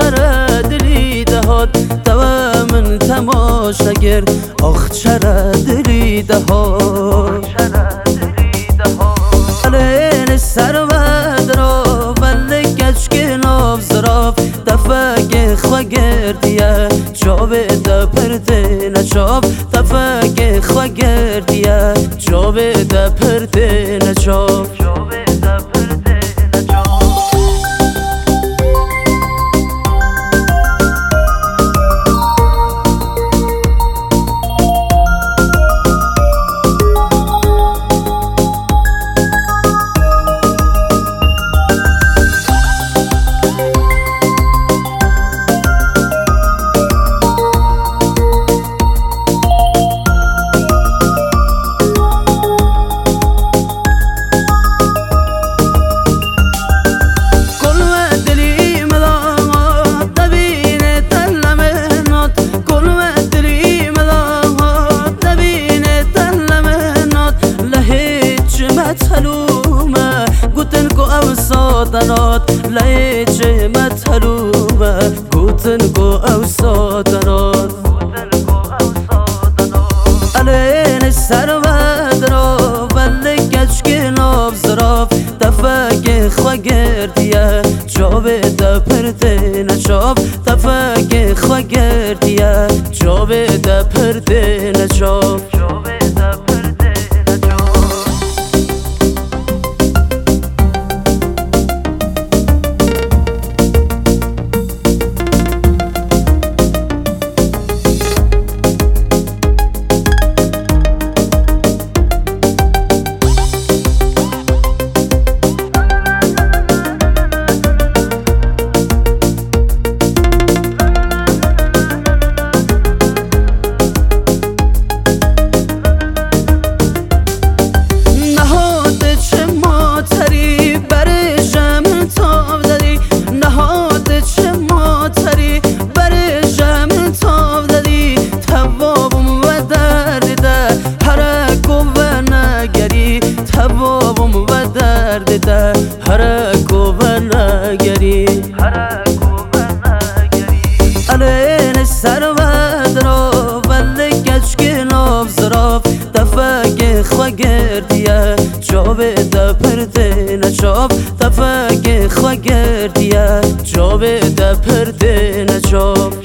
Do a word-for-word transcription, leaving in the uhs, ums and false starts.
چرا دلی دهات تو من تماشاگر آخ چرا دلی دهات لین سر و درا ولی کچ که ناف زراف دفاق خواه گردیه جاوه دا پرده نچاف دفاق خواه گردیه جاوه دا پرده نچاف صادرات ليش متهلوبة قوتنكو أو صادرات علين السر بدرا بلي كشكي ناف زراف تفاق خواه گردیه جاوه دا پرده نشاف تفاق خواه گردیه جاوه دا پرده نشاف تبابم و درد ده هرکو و نگری علین سر و درا ولی کچکی ناف زراف تفاق خواه گردیه جاوه دا پرده نچاف تفاق خواه گردیه جاوه دا پرده نچاف